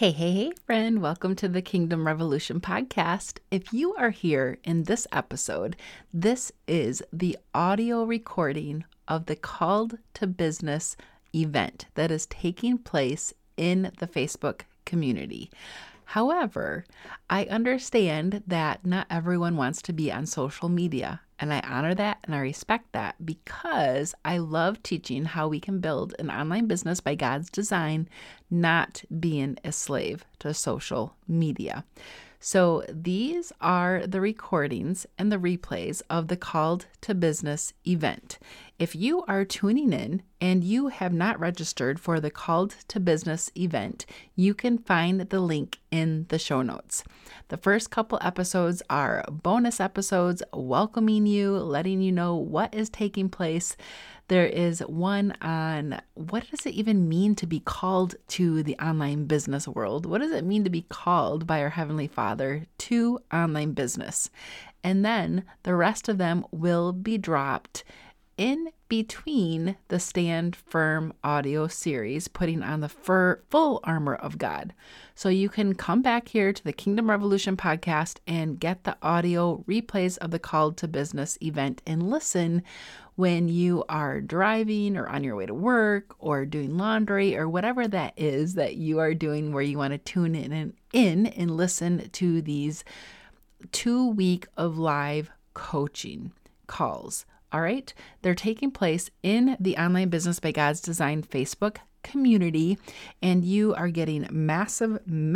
Hey, friend. Welcome to the Kingdom Revolution podcast. If you are here in this episode, this is the audio recording of the Called to Business event that is taking place in the Facebook community. However, I understand that not everyone wants to be on social media, and I honor that and I respect that because I love teaching how we can build an online business by God's design, not being a slave to social media. So these are the recordings and the replays of the Called to Business event. If you are tuning in and you have not registered for the Called to Business event, you can find the link in the show notes. The first couple episodes are bonus episodes welcoming you, letting you know what is taking place. There is one on what does it even mean to be called to the online business world? What does it mean to be called by our Heavenly Father to online business? And then the rest of them will be dropped in between the Stand Firm audio series, putting on the full armor of God. So you can come back here to the Kingdom Revolution podcast and get the audio replays of the Called to Business event and listen when you are driving or on your way to work or doing laundry or whatever that is that you are doing where you want to tune in and listen to these 2 week of live coaching calls. All right. They're taking place in the Online Business by God's Design Facebook community, and you are getting massive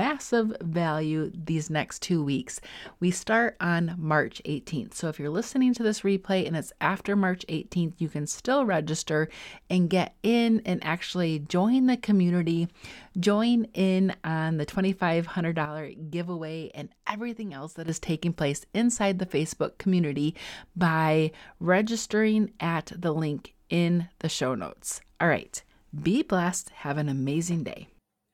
value these next 2 weeks. We start on March 18th. So if you're listening to this replay and it's after March 18th, you can still register and get in and actually join the community, join in on the $2,500 giveaway and everything else that is taking place inside the Facebook community by registering at the link in the show notes. All right. Be blessed. Have an amazing day.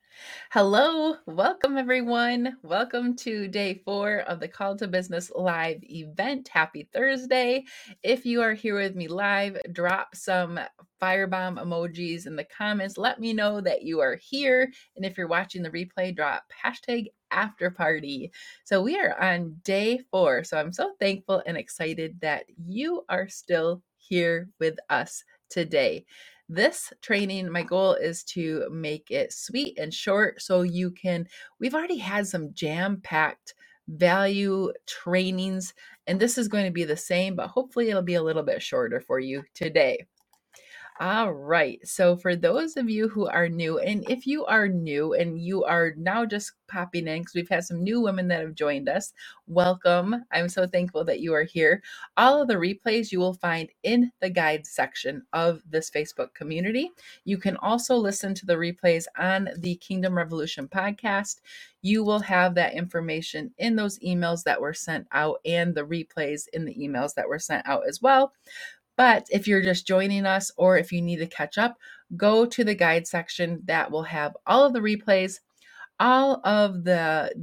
Hello. Welcome, everyone. Welcome to day 4 of the Call to Business live event. Happy Thursday. If you are here with me live, drop some firebomb emojis in the comments. Let me know that you are here. And if you're watching the replay, drop hashtag after party. So we are on day 4. So I'm so thankful and excited that you are still here with us today. This training, my goal is to make it sweet and short so we've already had some jam-packed value trainings, and this is going to be the same, but hopefully it'll be a little bit shorter for you today. All right. So for those of you who are new, and if you are new and you are now just popping in, because we've had some new women that have joined us, welcome. I'm so thankful that you are here. All of the replays you will find in the guide section of this Facebook community. You can also listen to the replays on the Kingdom Revolution podcast. You will have that information in those emails that were sent out and the replays in the emails that were sent out as well. But if you're just joining us or if you need to catch up, go to the guide section that will have all of the replays, all of the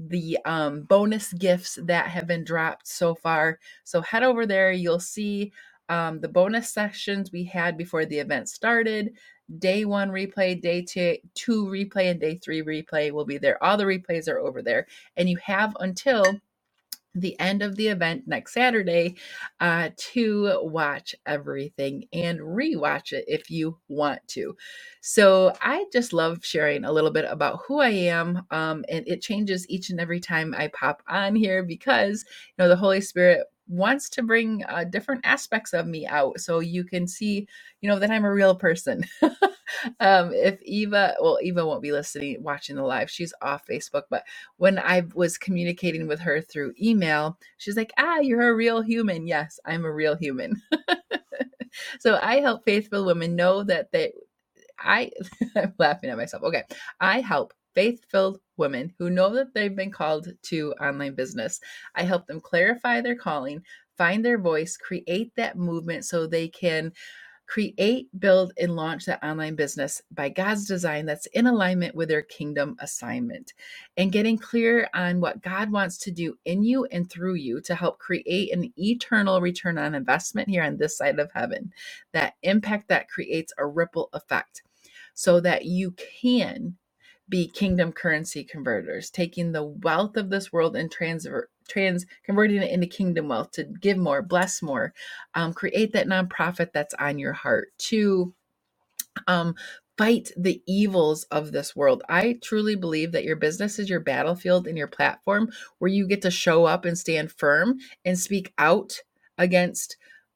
bonus gifts that have been dropped so far. So head over there. You'll see the bonus sessions we had before the event started. Day 1 replay, day 2 replay, and day 3 replay will be there. All the replays are over there. And you have until the end of the event next Saturday to watch everything and rewatch it if you want to. So I just love sharing a little bit about who I am, and it changes each and every time I pop on here because the Holy Spirit wants to bring different aspects of me out so you can see that I'm a real person. If Eva won't be watching the live. She's off Facebook, but when I was communicating with her through email, she's like, you're a real human. Yes, I'm a real human. So I help faithful women know that I'm laughing at myself. Okay. I help faith-filled women who know that they've been called to online business. I help them clarify their calling, find their voice, create that movement so they can create, build, and launch that online business by God's design that's in alignment with their kingdom assignment. And getting clear on what God wants to do in you and through you to help create an eternal return on investment here on this side of heaven. That impact that creates a ripple effect so that you can be kingdom currency converters, taking the wealth of this world and converting it into kingdom wealth to give more, bless more, create that nonprofit that's on your heart, to fight the evils of this world. I truly believe that your business is your battlefield and your platform where you get to show up and stand firm and speak out against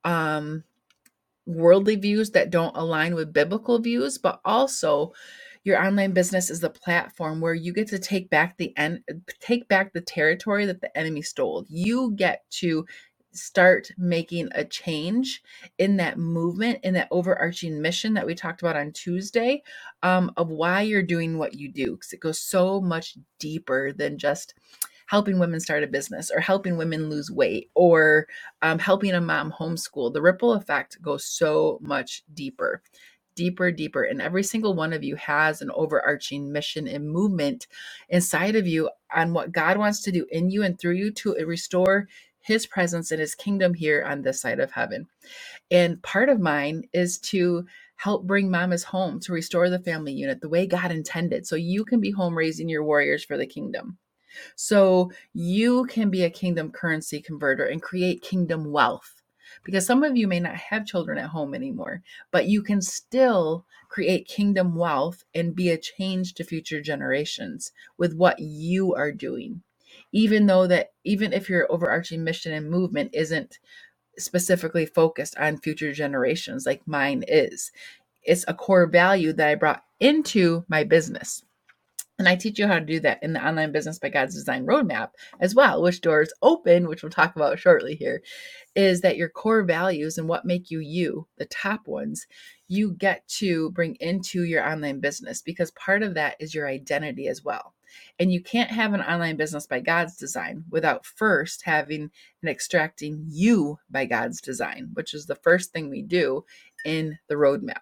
worldly views that don't align with biblical views, but also your online business is the platform where you get to take back the territory that the enemy stole. You get to start making a change in that movement, in that overarching mission that we talked about on Tuesday, of why you're doing what you do, because it goes so much deeper than just helping women start a business or helping women lose weight or helping a mom homeschool. The ripple effect goes so much deeper. And every single one of you has an overarching mission and movement inside of you on what God wants to do in you and through you to restore his presence and his kingdom here on this side of heaven. And part of mine is to help bring mamas home, to restore the family unit the way God intended, so you can be home raising your warriors for the kingdom. So you can be a kingdom currency converter and create kingdom wealth. Because some of you may not have children at home anymore, but you can still create kingdom wealth and be a change to future generations with what you are doing. Even if your overarching mission and movement isn't specifically focused on future generations like mine is, it's a core value that I brought into my business. And I teach you how to do that in the Online Business by God's Design Roadmap as well, which doors open, which we'll talk about shortly here, is that your core values and what make you, the top ones, you get to bring into your online business, because part of that is your identity as well. And you can't have an online business by God's design without first having and extracting you by God's design, which is the first thing we do in the roadmap.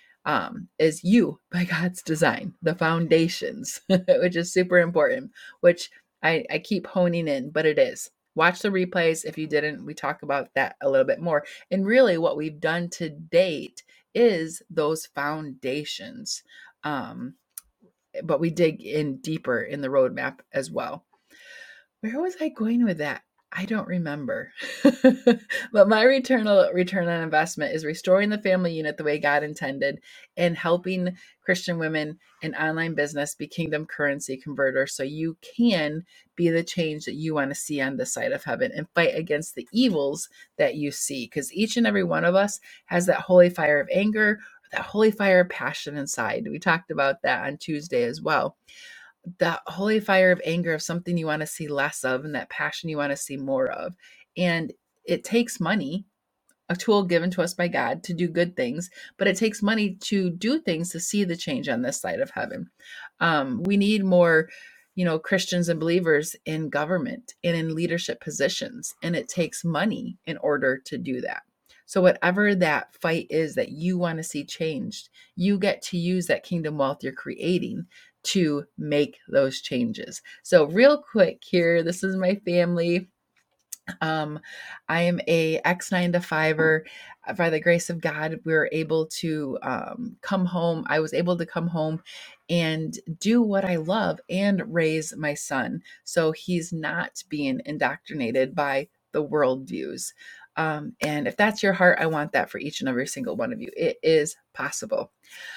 Is you by God's design, the foundations, which is super important, which I keep honing in, but it is. Watch the replays. If you didn't, we talk about that a little bit more. And really what we've done to date is those foundations. But we dig in deeper in the roadmap as well. Where was I going with that? I don't remember. But my return on investment is restoring the family unit the way God intended and helping Christian women in online business be kingdom currency converters, so you can be the change that you want to see on this side of heaven and fight against the evils that you see. Because each and every one of us has that holy fire of anger, or that holy fire of passion inside. We talked about that on Tuesday as well. That holy fire of anger of something you want to see less of, and that passion you want to see more of. And it takes money, a tool given to us by God to do good things, but it takes money to do things to see the change on this side of heaven. We need more, Christians and believers in government and in leadership positions, and it takes money in order to do that. So whatever that fight is that you want to see changed, you get to use that kingdom wealth you're creating to make those changes. So real quick here, this is my family. I am a ex 9-to-5er. By the grace of God, we were able to come home. I was able to come home and do what I love and raise my son, so he's not being indoctrinated by the worldviews. And if that's your heart, I want that for each and every single one of you. It is possible.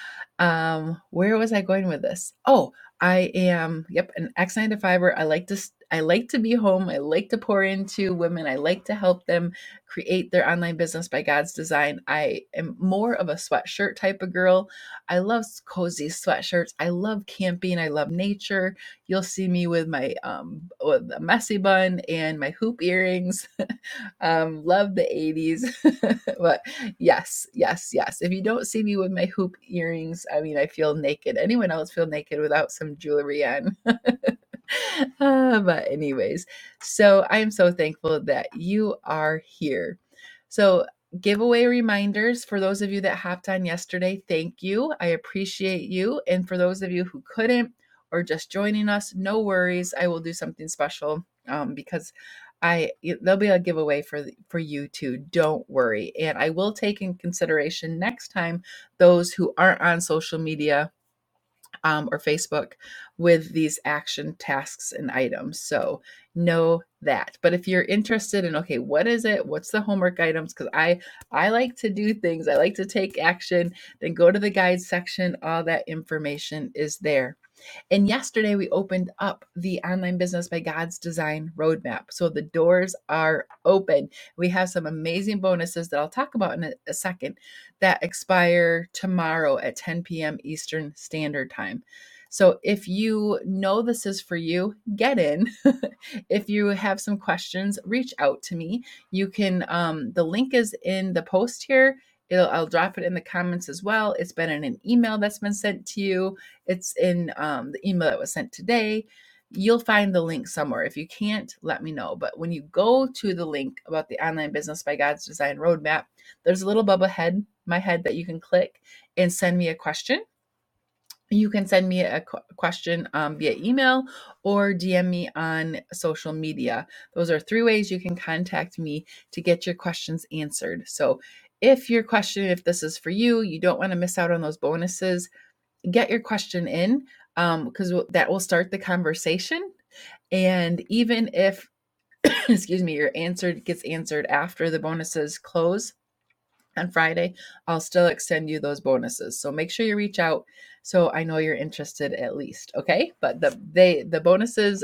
Where was I going with this? Oh, I am, an ex 9-to-5er. I like to be home. I like to pour into women. I like to help them create their online business by God's design. I am more of a sweatshirt type of girl. I love cozy sweatshirts. I love camping. I love nature. You'll see me with my with a messy bun and my hoop earrings. Love the 80s. But yes. If you don't see me with my hoop earrings, I feel naked. Anyone else feel naked without some jewelry on? But anyways, so I am so thankful that you are here. So giveaway reminders for those of you that hopped on yesterday, thank you. I appreciate you. And for those of you who couldn't or just joining us, no worries. I will do something special because there'll be a giveaway for you too. Don't worry. And I will take in consideration next time those who aren't on social media or Facebook with these action tasks and items. So know that. But if you're interested in, okay, what is it? What's the homework items? Because I like to do things. I like to take action. Then go to the guides section. All that information is there. And yesterday we opened up the Online Business by God's Design roadmap. So the doors are open. We have some amazing bonuses that I'll talk about in a second that expire tomorrow at 10 p.m. Eastern Standard Time. So if you know this is for you, get in. If you have some questions, reach out to me. You can, the link is in the post here. I'll drop it in the comments as well. It's been in an email that's been sent to you. It's in the email that was sent today. You'll find the link somewhere. If you can't, let me know. But when you go to the link about the Online Business by God's Design roadmap, there's a little bubble head, my head, that you can click and send me a question. You can send me a question via email or DM me on social media. Those are 3 ways you can contact me to get your questions answered. So if your question, if this is for you, you don't want to miss out on those bonuses, get your question in because that will start the conversation. And even if, excuse me, your answer gets answered after the bonuses close on Friday, I'll still extend you those bonuses. So make sure you reach out so I know you're interested at least. Okay. But the bonuses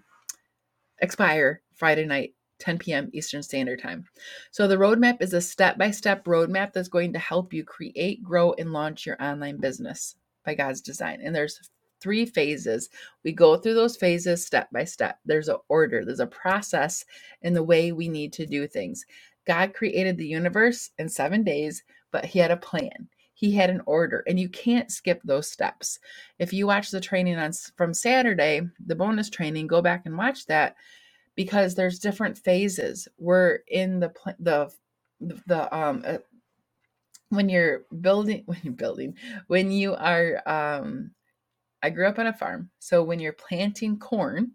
expire Friday night, 10 p.m. Eastern Standard Time. So the roadmap is a step-by-step roadmap that's going to help you create, grow, and launch your online business by God's design. And there's 3 phases. We go through those phases step by step. There's an order, there's a process in the way we need to do things. God created the universe in 7 days, but he had a plan. He had an order, and you can't skip those steps. If you watch the training from Saturday, the bonus training, go back and watch that because there's different phases. We're in when you are, I grew up on a farm. So when you're planting corn,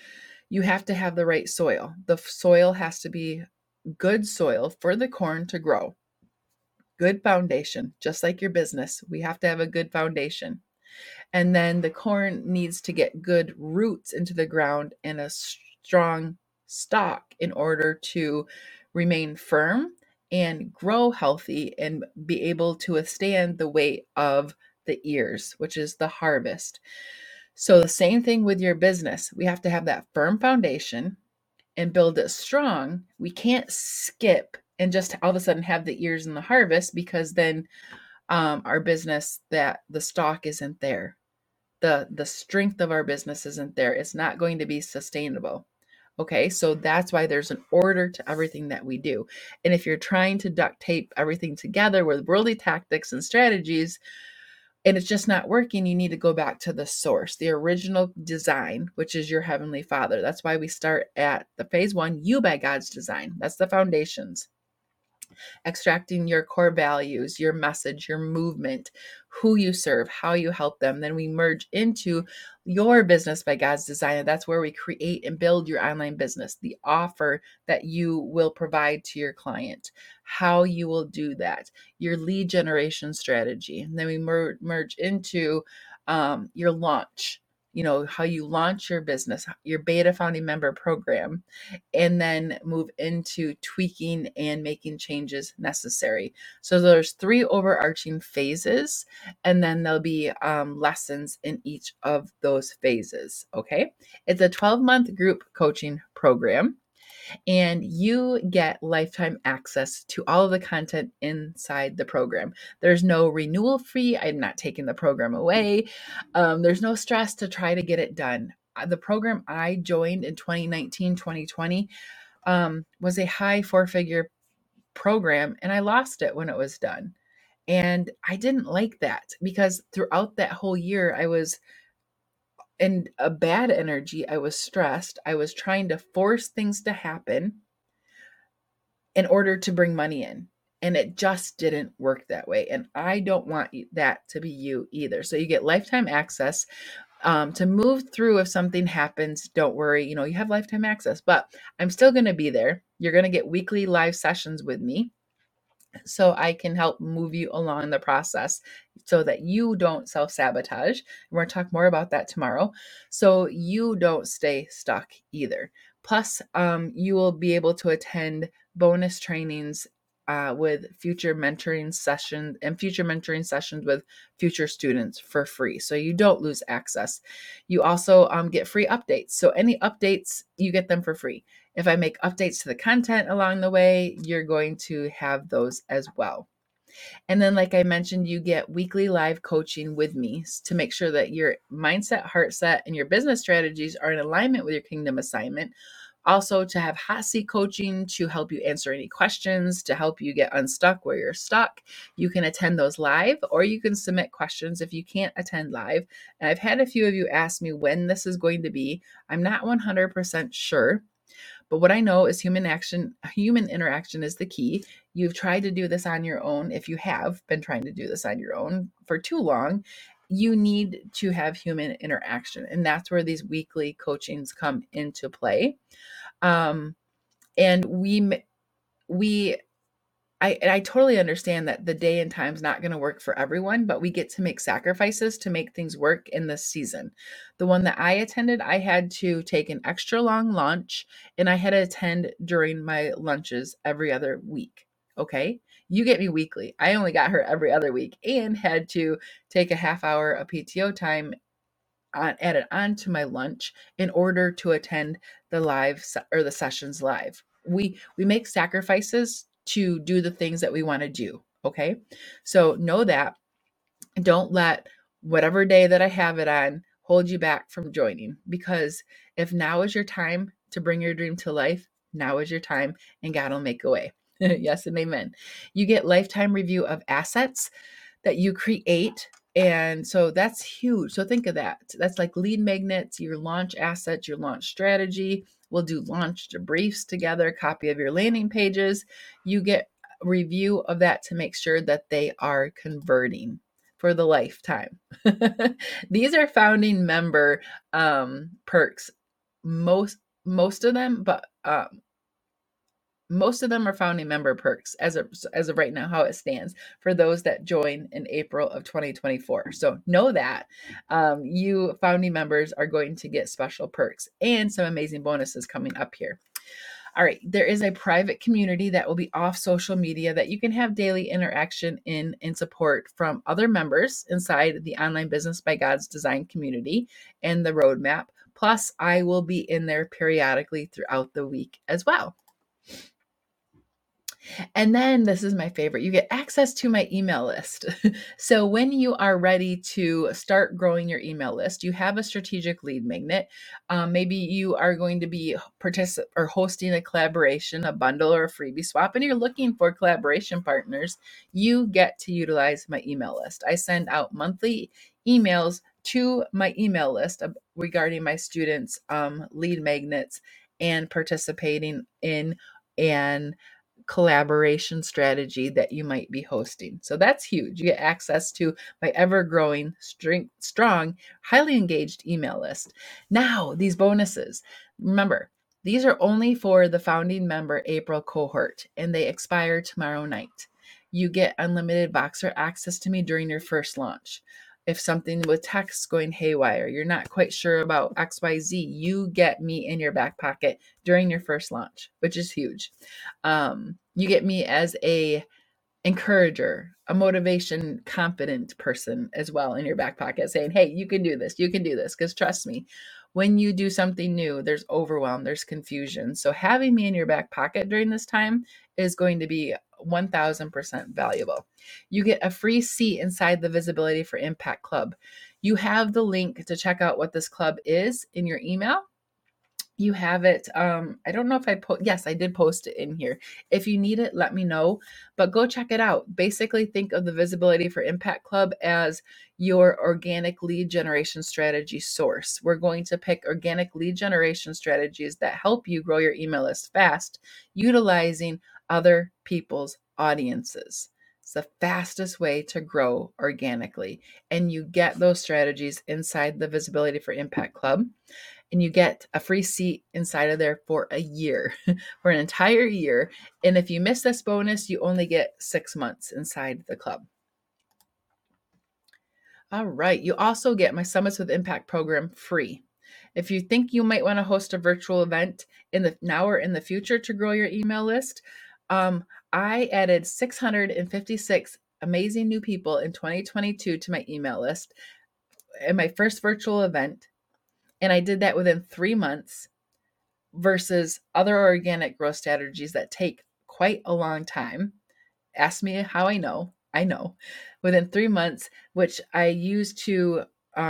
you have to have the right soil. The soil has to be good soil for the corn to grow. Good foundation, just like your business. We have to have a good foundation. And then the corn needs to get good roots into the ground and a strong stalk in order to remain firm and grow healthy and be able to withstand the weight of the ears, which is the harvest. So the same thing with your business. We have to have that firm foundation and build it strong. We can't skip and just all of a sudden have the ears and the harvest, because then our business, that the stock isn't there. The strength of our business isn't there. It's not going to be sustainable. Okay, so that's why there's an order to everything that we do. And if you're trying to duct tape everything together with worldly tactics and strategies, and it's just not working, you need to go back to the source, the original design, which is your Heavenly Father. That's why we start at the phase 1, you by God's design. That's the foundations. Extracting your core values, your message, your movement, who you serve, how you help them. Then we merge into your business by God's design. And that's where we create and build your online business, the offer that you will provide to your client, how you will do that, your lead generation strategy. And then we merge into your launch, how you launch your business, your beta founding member program, and then move into tweaking and making changes necessary. So there's 3 overarching phases, and then there'll be lessons in each of those phases. Okay. It's a 12-month group coaching program, and you get lifetime access to all of the content inside the program. There's no renewal fee. I'm not taking the program away. There's no stress to try to get it done. The program I joined in 2019, 2020 was a high 4-figure program, and I lost it when it was done. And I didn't like that, because throughout that whole year, I was in a bad energy. I was stressed. I was trying to force things to happen in order to bring money in. And it just didn't work that way. And I don't want that to be you either. So you get lifetime access to move through. If something happens, don't worry, you have lifetime access, but I'm still going to be there. You're going to get weekly live sessions with me. so I can help move you along the process so that you don't self-sabotage. We're going to talk more about that tomorrow. So you don't stay stuck either. Plus, you will be able to attend bonus trainings with future mentoring sessions with future students for free. So you don't lose access. You also get free updates. So any updates, you get them for free. If I make updates to the content along the way, you're going to have those as well. And then, like I mentioned, you get weekly live coaching with me to make sure that your mindset, heart set, and your business strategies are in alignment with your kingdom assignment. Also, to have hot seat coaching to help you answer any questions, to help you get unstuck where you're stuck. You can attend those live, or you can submit questions if you can't attend live. And I've had a few of you ask me when this is going to be. I'm not 100% sure. But what I know is human interaction is the key. You've tried to do this on your own. If you have been trying to do this on your own for too long, you need to have human interaction. And that's where these weekly coachings come into play. And I totally understand that the day and time's not going to work for everyone, but we get to make sacrifices to make things work in this season. The one that I attended, I had to take an extra long lunch, and I had to attend during my lunches every other week. Okay. You get me weekly. I only got her every other week and had to take a half hour of PTO time added on to my lunch in order to attend the the sessions live. We make sacrifices to do the things that we want to do. Okay. So know that. Don't let whatever day that I have it on hold you back from joining, because if now is your time to bring your dream to life, now is your time, and God will make a way. Yes and amen. You get lifetime review of assets that you create. And so that's huge. So think of that. That's like lead magnets, your launch assets, your launch strategy. We'll do launch debriefs together, copy of your landing pages. You get a review of that to make sure that they are converting for the lifetime. These are founding member perks. Most of them, but most of them are founding member perks as of right now, how it stands for those that join in April of 2024. So know that you founding members are going to get special perks and some amazing bonuses coming up here. All right, there is a private community that will be off social media that you can have daily interaction in and support from other members inside the Online Business by God's Design community and the roadmap. Plus, I will be in there periodically throughout the week as well. And then this is my favorite. You get access to my email list. So when you are ready to start growing your email list, you have a strategic lead magnet. Maybe you are going to be hosting a collaboration, a bundle, or a freebie swap, and you're looking for collaboration partners. You get to utilize my email list. I send out monthly emails to my email list regarding my students' lead magnets and participating in an collaboration strategy that you might be hosting. So that's huge. You get access to my ever-growing, strong, highly engaged email list. Now, these bonuses. Remember, these are only for the founding member April cohort, and they expire tomorrow night. You get unlimited Voxer access to me during your first launch. If something with text going haywire, you're not quite sure about XYZ, you get me in your back pocket during your first launch, which is huge. You get me as a encourager, a motivation, confident person as well in your back pocket saying, hey, you can do this. You can do this. Because trust me, when you do something new, there's overwhelm, there's confusion. So having me in your back pocket during this time is going to be 1000% valuable. You get a free seat inside the Visibility for Impact Club. You have the link to check out what this club is in your email. You have it. I don't know if yes, I did post it in here. If you need it, let me know, but go check it out. Basically, think of the Visibility for Impact Club as your organic lead generation strategy source. We're going to pick organic lead generation strategies that help you grow your email list fast, utilizing other people's audiences. It's the fastest way to grow organically. And you get those strategies inside the Visibility for Impact Club. and you get a free seat inside of there for a year, for an entire year. And if you miss this bonus, you only get 6 months inside the club. All right. You also get my Summits with Impact program free. If you think you might want to host a virtual event in the now or in the future to grow your email list, I added 656 amazing new people in 2022 to my email list in my first virtual event. And I did that within 3 months versus other organic growth strategies that take quite a long time. Ask me how I know. I know. Within 3 months, which I used to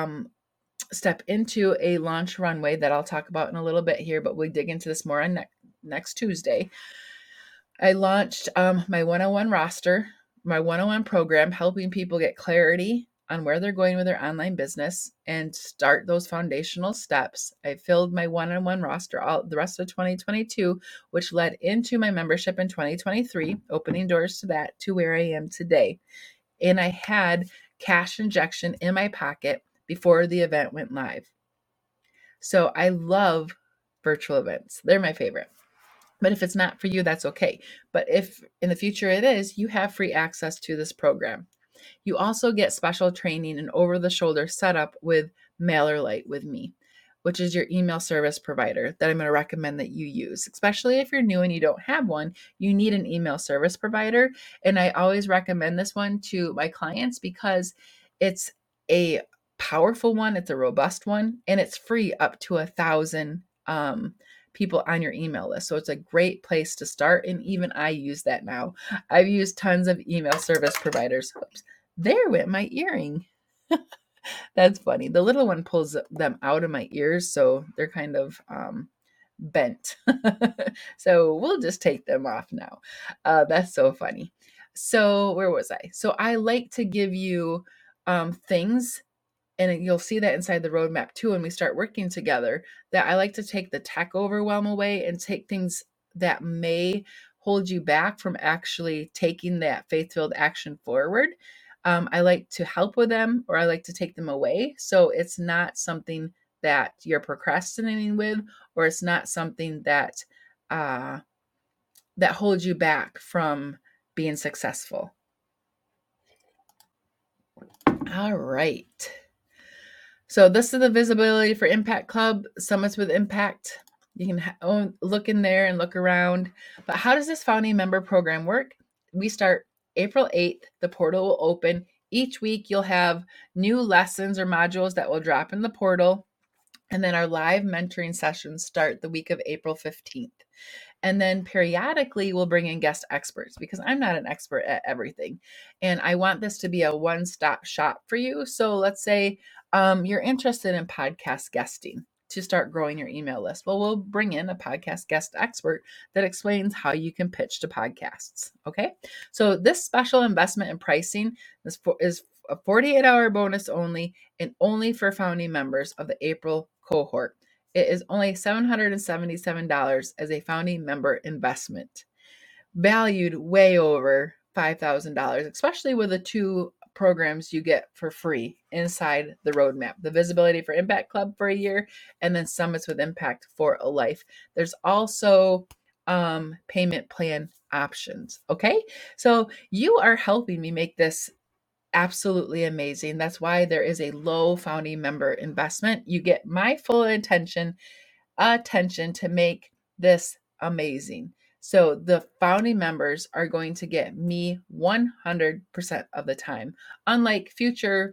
step into a launch runway that I'll talk about in a little bit here, but we'll dig into this more on next Tuesday. I launched my 101 roster, my 101 program, helping people get clarity on where they're going with their online business and start those foundational steps. I filled my 101 roster all the rest of 2022, which led into my membership in 2023, opening doors to that, to where I am today. And I had cash injection in my pocket before the event went live. So I love virtual events. They're my favorite. But if it's not for you, that's okay. But if in the future it is, you have free access to this program. You also get special training and over-the-shoulder setup with MailerLite with me, which is your email service provider that I'm going to recommend that you use. Especially if you're new and you don't have one, you need an email service provider. And I always recommend this one to my clients because it's a powerful one, it's a robust one, and it's free up to 1,000 people on your email list. So it's a great place to start. And even I use that now. I've used tons of email service providers. Oops, there went my earring. That's funny. The little one pulls them out of my ears, so they're kind of bent. So we'll just take them off now. That's so funny. So where was I? So I like to give you things, and you'll see that inside the roadmap too when we start working together, that I like to take the tech overwhelm away and take things that may hold you back from actually taking that faith-filled action forward. I like to help with them, or I like to take them away. So it's not something that you're procrastinating with, or it's not something that that holds you back from being successful. All right. So this is the Visibility for Impact Club, Summits with Impact. You can look in there and look around. But how does this founding member program work? We start April 8th. The portal will open. Each week you'll have new lessons or modules that will drop in the portal. And then our live mentoring sessions start the week of April 15th. And then periodically we'll bring in guest experts because I'm not an expert at everything. And I want this to be a one-stop shop for you. So let's say you're interested in podcast guesting to start growing your email list. Well, we'll bring in a podcast guest expert that explains how you can pitch to podcasts. Okay. So this special investment in pricing is a 48-hour bonus only, and only for founding members of the April cohort. It is only $777 as a founding member investment, valued way over $5,000, especially with the 2 programs you get for free inside the roadmap, the Visibility for Impact Club for a year, and then Summits with Impact for a life. There's also payment plan options. Okay. So you are helping me make this absolutely amazing. That's why there is a low founding member investment. You get my full attention to make this amazing. So the founding members are going to get me 100% of the time. Unlike future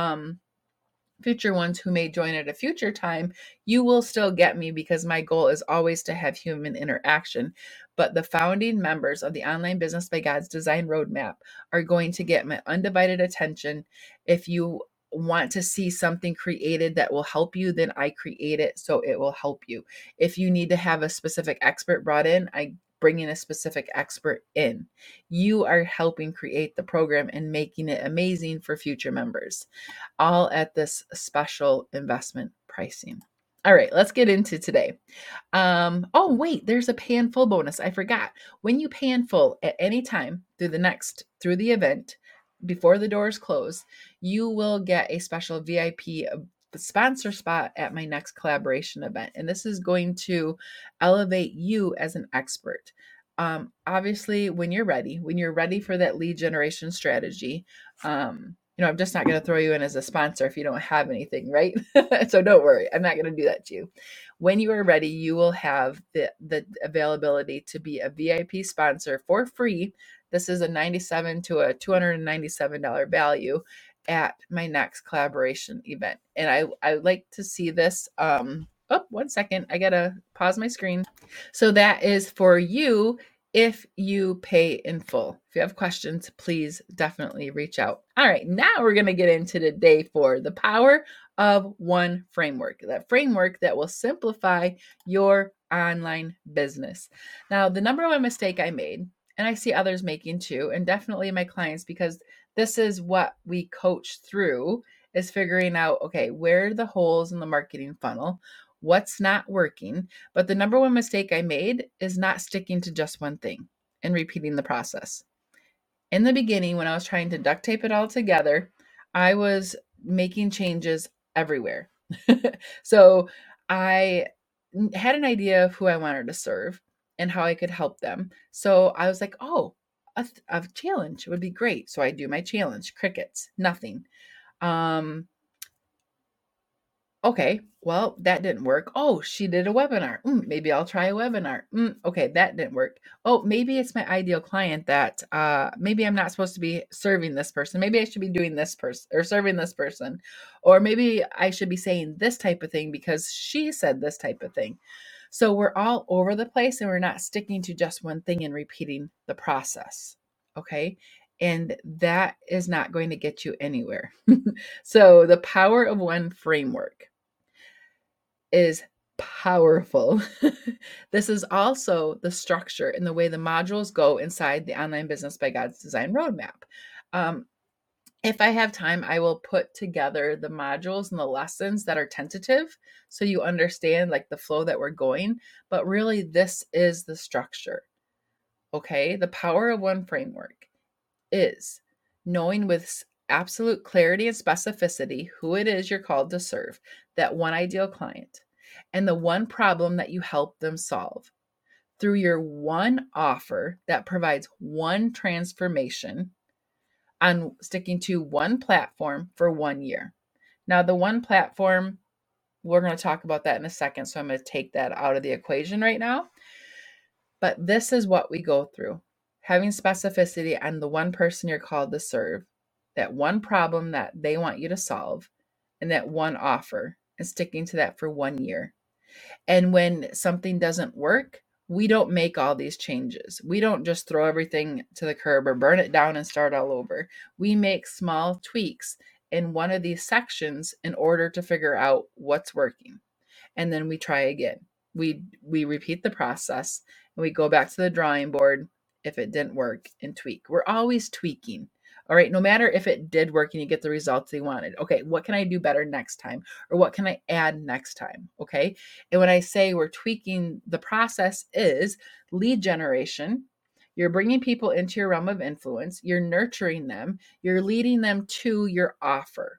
ones who may join at a future time, you will still get me because my goal is always to have human interaction. But the founding members of the Online Business by God's Design Roadmap are going to get my undivided attention. If you want to see something created that will help you, then I create it so it will help you. If you need to have a specific expert brought in, I bring in a specific expert in. You are helping create the program and making it amazing for future members, all at this special investment pricing. All right, let's get into today. Oh, wait, there's a pay in full bonus. I forgot. When you pay in full at any time through the event, before the doors close, you will get a special VIP sponsor spot at my next collaboration event. And this is going to elevate you as an expert. Obviously, when you're ready for that lead generation strategy, I'm just not going to throw you in as a sponsor if you don't have anything, right? So don't worry. I'm not going to do that to you. When you are ready, you will have the availability to be a VIP sponsor for free. This is a $97 to a $297 value at my next collaboration event. And I would like to see this. One second. I got to pause my screen. So that is for you if you pay in full. If you have questions, please definitely reach out. All right, now we're going to get into the day 4, the power of one framework, that framework that will simplify your online business. Now, the number one mistake I made, and I see others making too, and definitely my clients, because this is what we coach through, is figuring out, okay, where are the holes in the marketing funnel? What's not working? But the number one mistake I made is not sticking to just one thing and repeating the process. In the beginning, when I was trying to duct tape it all together, I was making changes everywhere. So I had an idea of who I wanted to serve and how I could help them. So I was like, a challenge would be great. So I do my challenge, crickets, nothing. Okay, well, that didn't work. Oh, she did a webinar. Maybe I'll try a webinar. Okay, that didn't work. Oh, maybe it's my ideal client that maybe I'm not supposed to be serving this person. Maybe I should be doing this person or serving this person. Or maybe I should be saying this type of thing because she said this type of thing. So we're all over the place and we're not sticking to just one thing and repeating the process. Okay. And that is not going to get you anywhere. So the power of one framework is powerful. This is also the structure and the way the modules go inside the Online Business by God's Design roadmap. If I have time, I will put together the modules and the lessons that are tentative so you understand like the flow that we're going. But really, this is the structure. Okay, the power of one framework is knowing with absolute clarity and specificity who it is you're called to serve, that one ideal client, and the one problem that you help them solve through your one offer that provides one transformation on sticking to one platform for 1 year. Now, the one platform, we're going to talk about that in a second, so I'm going to take that out of the equation right now. But this is what we go through. Having specificity on the one person you're called to serve, that one problem that they want you to solve, and that one offer, and sticking to that for 1 year. And when something doesn't work, we don't make all these changes. We don't just throw everything to the curb or burn it down and start all over. We make small tweaks in one of these sections in order to figure out what's working. And then we try again. We repeat the process and we go back to the drawing board if it didn't work and tweak. We're always tweaking. All right. No matter if it did work and you get the results you wanted. Okay. What can I do better next time? Or what can I add next time? Okay. And when I say we're tweaking, the process is lead generation. You're bringing people into your realm of influence. You're nurturing them. You're leading them to your offer.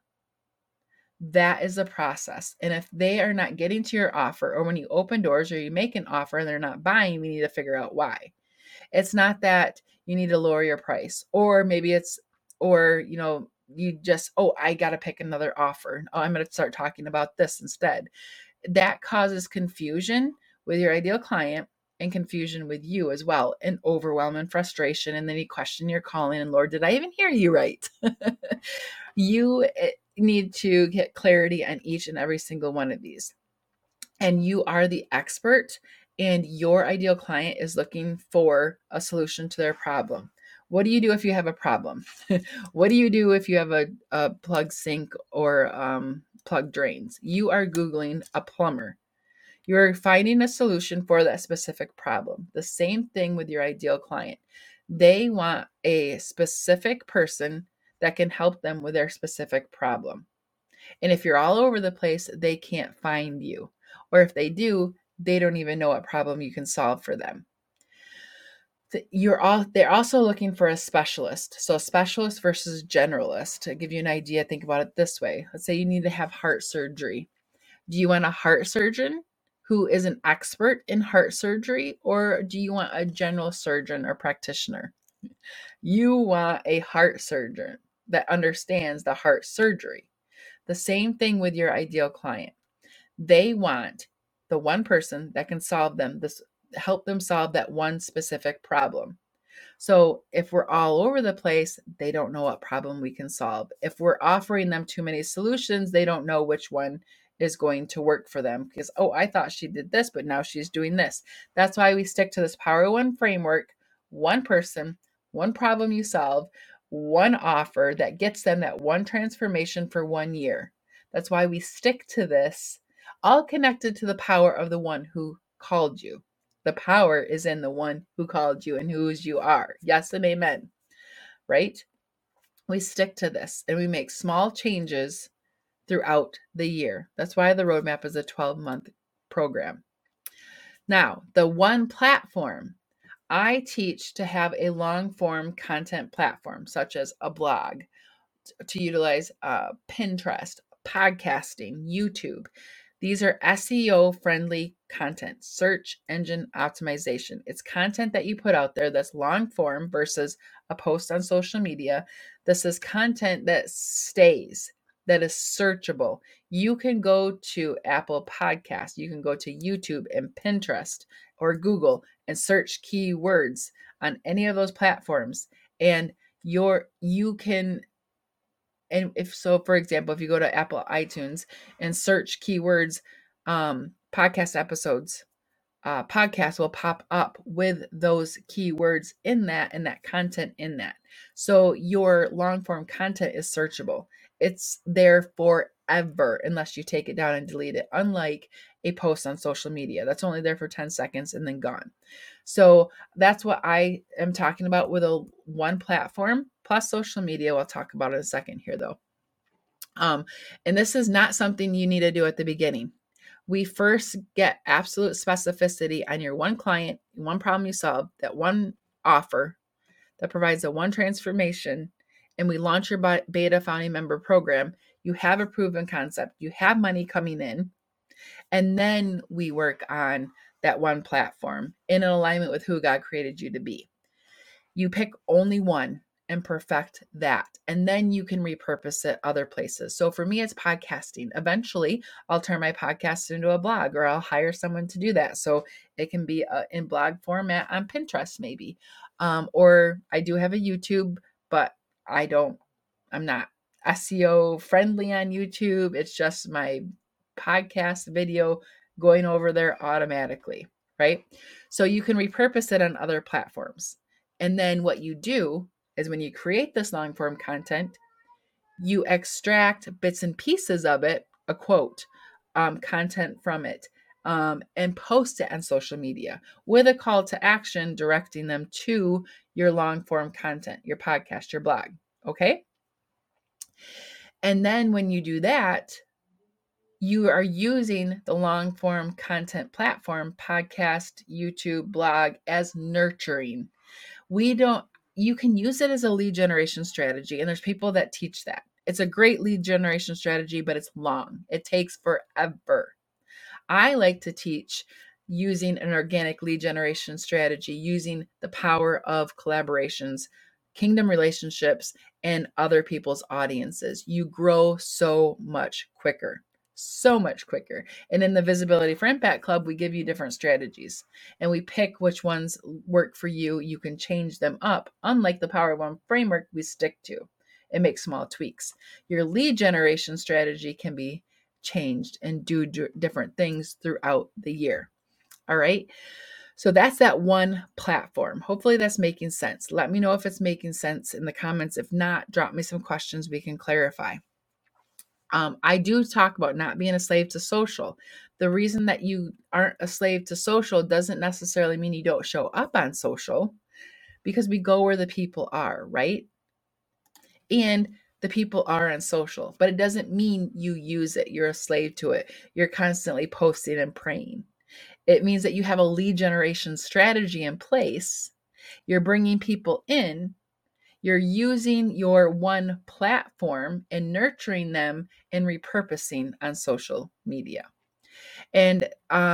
That is the process. And if they are not getting to your offer, or when you open doors or you make an offer and they're not buying, we need to figure out why. It's not that you need to lower your price, or maybe it's, or, you just, I got to pick another offer. I'm going to start talking about this instead. That causes confusion with your ideal client and confusion with you as well, and overwhelm and frustration. And then you question your calling and, Lord, did I even hear you right? You need to get clarity on each and every single one of these. And you are the expert, and your ideal client is looking for a solution to their problem. What do you do if you have a problem? What do you do if you have a plug sink or plug drains? You are Googling a plumber. You're finding a solution for that specific problem. The same thing with your ideal client. They want a specific person that can help them with their specific problem. And if you're all over the place, they can't find you. Or if they do, they don't even know what problem you can solve for them. They're also looking for a specialist. So a specialist versus generalist. To give you an idea, think about it this way. Let's say you need to have heart surgery. Do you want a heart surgeon who is an expert in heart surgery, or do you want a general surgeon or practitioner? You want a heart surgeon that understands the heart surgery. The same thing with your ideal client. They want the one person that can help them solve that one specific problem. So if we're all over the place, they don't know what problem we can solve. If we're offering them too many solutions, they don't know which one is going to work for them because, oh, I thought she did this, but now she's doing this. That's why we stick to this Power of One framework. One person, one problem you solve, one offer that gets them that one transformation for 1 year. That's why we stick to this, all connected to the power of the one who called you. The power is in the one who called you and whose you are. Yes and amen. Right? We stick to this and we make small changes throughout the year. That's why the roadmap is a 12-month program. Now, the one platform. I teach to have a long-form content platform, such as a blog, to utilize Pinterest, podcasting, YouTube. These are SEO-friendly content, search engine optimization. It's content that you put out there that's long form versus a post on social media. This is content that stays, that is searchable. You can go to Apple Podcasts, you can go to YouTube and Pinterest or Google and search keywords on any of those platforms, and you can. And if so, for example, if you go to Apple iTunes and search keywords, podcast episodes, podcast will pop up with those keywords in that and that content in that. So your long form content is searchable. It's there forever unless you take it down and delete it, unlike a post on social media. That's only there for 10 seconds and then gone. So that's what I am talking about with a one platform plus social media. We'll talk about it in a second here though. And this is not something you need to do at the beginning. We first get absolute specificity on your one client, one problem you solve, that one offer that provides a one transformation, and we launch your beta founding member program. You have a proven concept, you have money coming in, and then we work on that one platform in alignment with who God created you to be. You pick only one and perfect that. And then you can repurpose it other places. So for me, it's podcasting. Eventually, I'll turn my podcast into a blog, or I'll hire someone to do that. So it can be in blog format on Pinterest, maybe. Or I do have a YouTube, but I'm not SEO friendly on YouTube. It's just my podcast video going over there automatically, right? So you can repurpose it on other platforms. And then what you do is when you create this long form content, you extract bits and pieces of it, a quote, content from it, and post it on social media with a call to action directing them to your long form content, your podcast, your blog. Okay. And then when you do that, you are using the long form content platform, podcast, YouTube, blog as nurturing. You can use it as a lead generation strategy. And there's people that teach that. It's a great lead generation strategy, but it's long. It takes forever. I like to teach using an organic lead generation strategy, using the power of collaborations, kingdom relationships, and other people's audiences. You grow so much quicker. So much quicker. And in the Visibility for Impact Club, we give you different strategies and we pick which ones work for you. You can change them up. Unlike the Power of One framework, we stick to and make small tweaks. Your lead generation strategy can be changed and do different things throughout the year. All right. So that's that one platform. Hopefully that's making sense. Let me know if it's making sense in the comments. If not, drop me some questions we can clarify. I do talk about not being a slave to social. The reason that you aren't a slave to social doesn't necessarily mean you don't show up on social, because we go where the people are, right? And the people are on social, but it doesn't mean you use it. You're a slave to it. You're constantly posting and praying. It means that you have a lead generation strategy in place You're bringing people in. You're using your one platform and nurturing them and repurposing on social media. And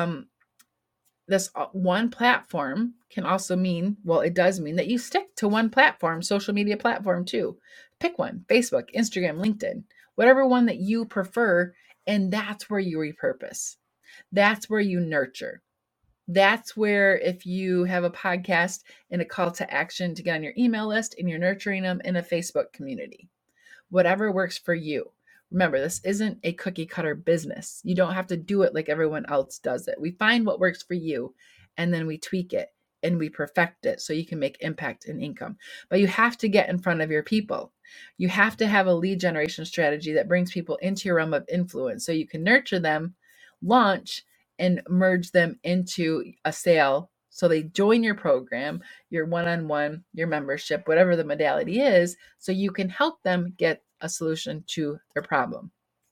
this one platform can also mean, well, it does mean that you stick to one platform, social media platform too. Pick one: Facebook, Instagram, LinkedIn, whatever one that you prefer. And that's where you repurpose. That's where you nurture. That's where, if you have a podcast and a call to action to get on your email list, and you're nurturing them in a Facebook community, whatever works for you. Remember, this isn't a cookie cutter business. You don't have to do it like everyone else does it. We find what works for you, and then we tweak it and we perfect it so you can make impact and income. But you have to get in front of your people. You have to have a lead generation strategy that brings people into your realm of influence so you can nurture them, launch, and merge them into a sale. So they join your program, your one-on-one, your membership, whatever the modality is, so you can help them get a solution to their problem.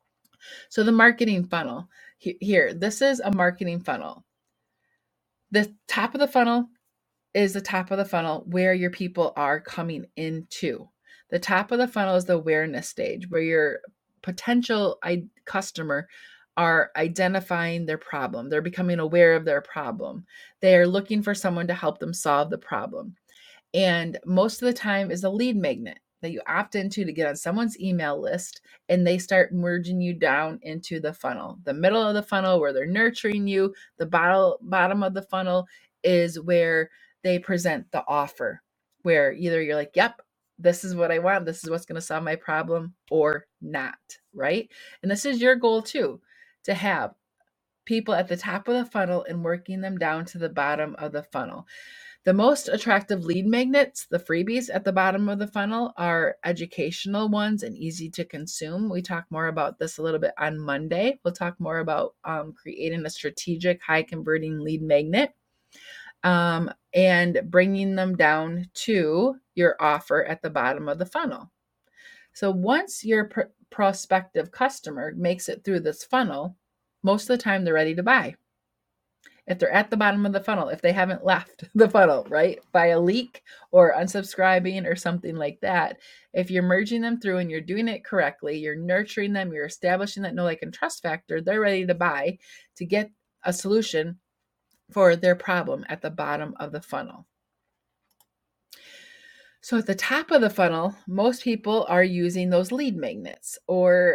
So the marketing funnel here, this is a marketing funnel. The top of the funnel is the top of the funnel where your people are coming into. The top of the funnel is the awareness stage where your potential customer are identifying their problem. They're becoming aware of their problem. They are looking for someone to help them solve the problem. And most of the time is a lead magnet that you opt into to get on someone's email list, and they start merging you down into the funnel. The middle of the funnel where they're nurturing you, the bottom of the funnel is where they present the offer, where either you're like, yep, this is what I want, this is what's going to solve my problem, or not, right? And this is your goal too, to have people at the top of the funnel and working them down to the bottom of the funnel. The most attractive lead magnets, the freebies at the bottom of the funnel, are educational ones and easy to consume. We talk more about this a little bit on Monday. We'll talk more about creating a strategic, high converting lead magnet and bringing them down to your offer at the bottom of the funnel. So once your prospective customer makes it through this funnel, most of the time they're ready to buy. If they're at the bottom of the funnel, if they haven't left the funnel, right, by a leak or unsubscribing or something like that, if you're merging them through and you're doing it correctly, you're nurturing them, you're establishing that know, like, and trust factor, they're ready to buy to get a solution for their problem at the bottom of the funnel. So at the top of the funnel, most people are using those lead magnets or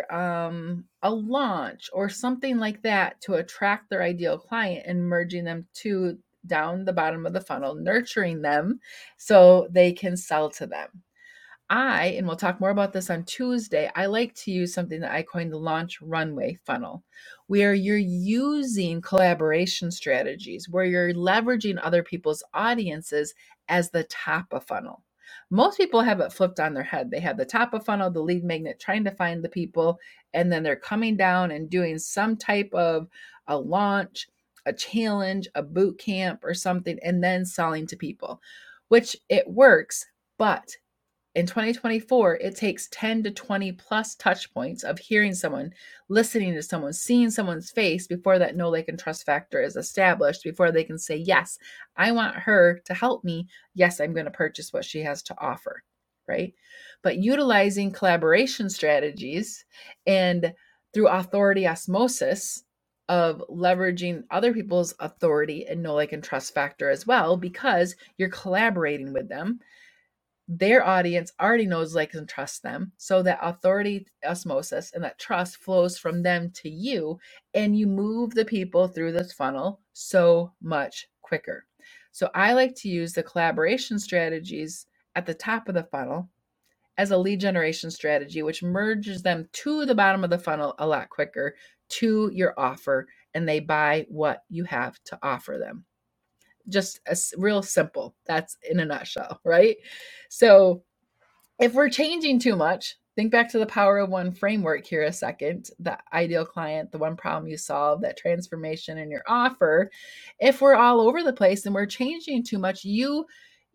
a launch or something like that to attract their ideal client and merging them to down the bottom of the funnel, nurturing them so they can sell to them. And we'll talk more about this on Tuesday, I like to use something that I coined the launch runway funnel, where you're using collaboration strategies, where you're leveraging other people's audiences as the top of funnel. Most people have it flipped on their head. They have the top of funnel, the lead magnet, trying to find the people, and then they're coming down and doing some type of a launch, a challenge, a boot camp or something, and then selling to people, which it works. But in 2024, it takes 10 to 20 plus touch points of hearing someone, listening to someone, seeing someone's face before that know, like, and trust factor is established, before they can say, yes, I want her to help me. Yes, I'm going to purchase what she has to offer, right? But utilizing collaboration strategies and through authority osmosis of leveraging other people's authority and know, like, and trust factor as well, because you're collaborating with them. Their audience already knows, likes, and trusts them. So that authority osmosis and that trust flows from them to you, and you move the people through this funnel so much quicker. So I like to use the collaboration strategies at the top of the funnel as a lead generation strategy, which merges them to the bottom of the funnel a lot quicker to your offer, and they buy what you have to offer them. Just real simple. That's in a nutshell, right? So if we're changing too much, think back to the Power of One framework here a second, the ideal client, the one problem you solve, that transformation in your offer. If we're all over the place and we're changing too much, you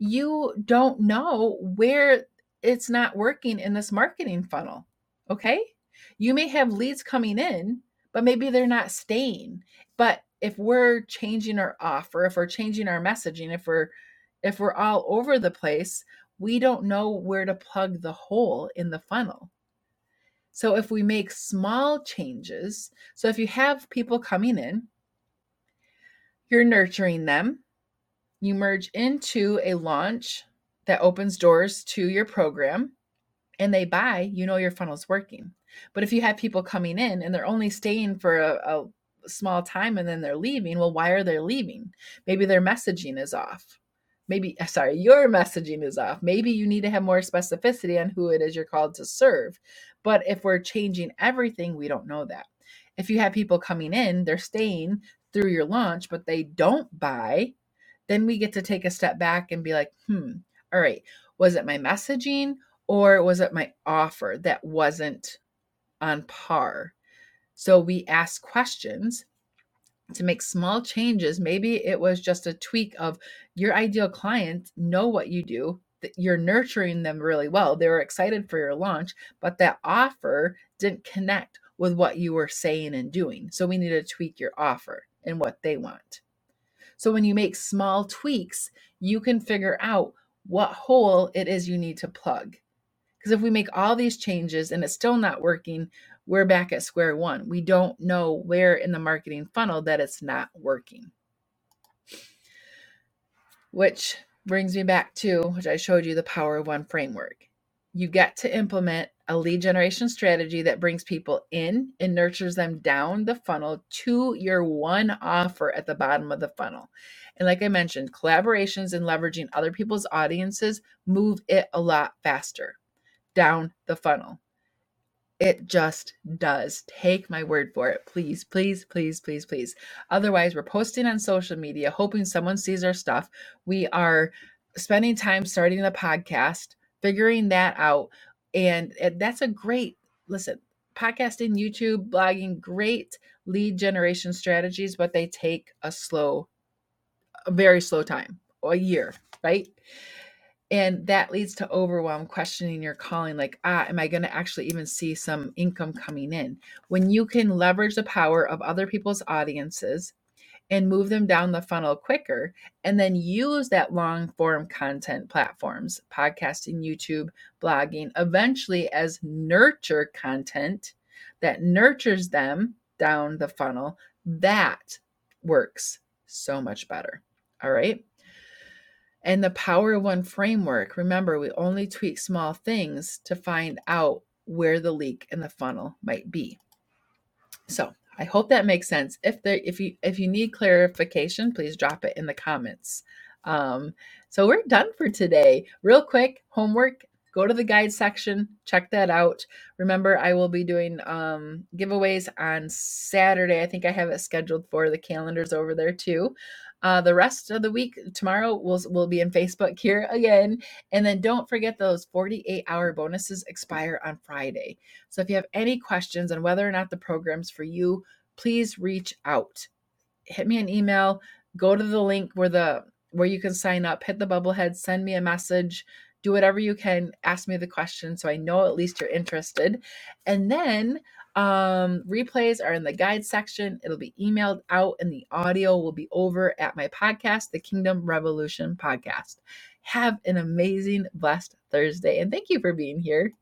don't know where it's not working in this marketing funnel, okay? You may have leads coming in, but maybe they're not staying. But if we're changing our offer, if we're changing our messaging, if we're If we're all over the place, we don't know where to plug the hole in the funnel. So if we make small changes, so if you have people coming in, you're nurturing them, you merge into a launch that opens doors to your program, and they buy, you know your funnel's working. But if you have people coming in and they're only staying for a small time and then they're leaving, well, why are they leaving? Maybe their messaging is off. Your messaging is off. Maybe you need to have more specificity on who it is you're called to serve. But if we're changing everything, we don't know that. If you have people coming in, they're staying through your launch, but they don't buy, then we get to take a step back and be like, all right, was it my messaging or was it my offer that wasn't on par? So we ask questions to make small changes. Maybe it was just a tweak of your ideal client know what you do, that you're nurturing them really well. They were excited for your launch, but that offer didn't connect with what you were saying and doing. So we need to tweak your offer and what they want. So when you make small tweaks, you can figure out what hole it is you need to plug. Because if we make all these changes and it's still not working, we're back at square one. We don't know where in the marketing funnel that it's not working. Which brings me back to, which I showed you, the Power of One framework. You get to implement a lead generation strategy that brings people in and nurtures them down the funnel to your one offer at the bottom of the funnel. And like I mentioned, collaborations and leveraging other people's audiences move it a lot faster down the funnel. It just does. Take my word for it. Please, please, please, please, please. Otherwise, we're posting on social media, hoping someone sees our stuff. We are spending time starting the podcast, figuring that out. And that's a great, listen, podcasting, YouTube, blogging, great lead generation strategies, but they take a very slow time, a year, right? And that leads to overwhelm, questioning your calling, like, am I going to actually even see some income coming in? When you can leverage the power of other people's audiences and move them down the funnel quicker, and then use that long form content platforms, podcasting, YouTube, blogging, eventually as nurture content that nurtures them down the funnel, that works so much better. All right. And the Power of One framework, remember, we only tweak small things to find out where the leak in the funnel might be. So I hope that makes sense. If you need clarification, please drop it in the comments. So we're done for today. Real quick, homework. Go to the guide section, check that out. Remember, I will be doing giveaways on Saturday. I think I have it scheduled for the calendars over there too. The rest of the week, tomorrow, we'll be in Facebook here again. And then don't forget those 48-hour bonuses expire on Friday. So if you have any questions on whether or not the program's for you, please reach out. Hit me an email, go to the link where you can sign up, hit the bubble head, send me a message, do whatever you can, ask me the question so I know at least you're interested. And then replays are in the guide section. It'll be emailed out and the audio will be over at my podcast, the Kingdom Revolution Podcast. Have an amazing, blessed Thursday. And thank you for being here.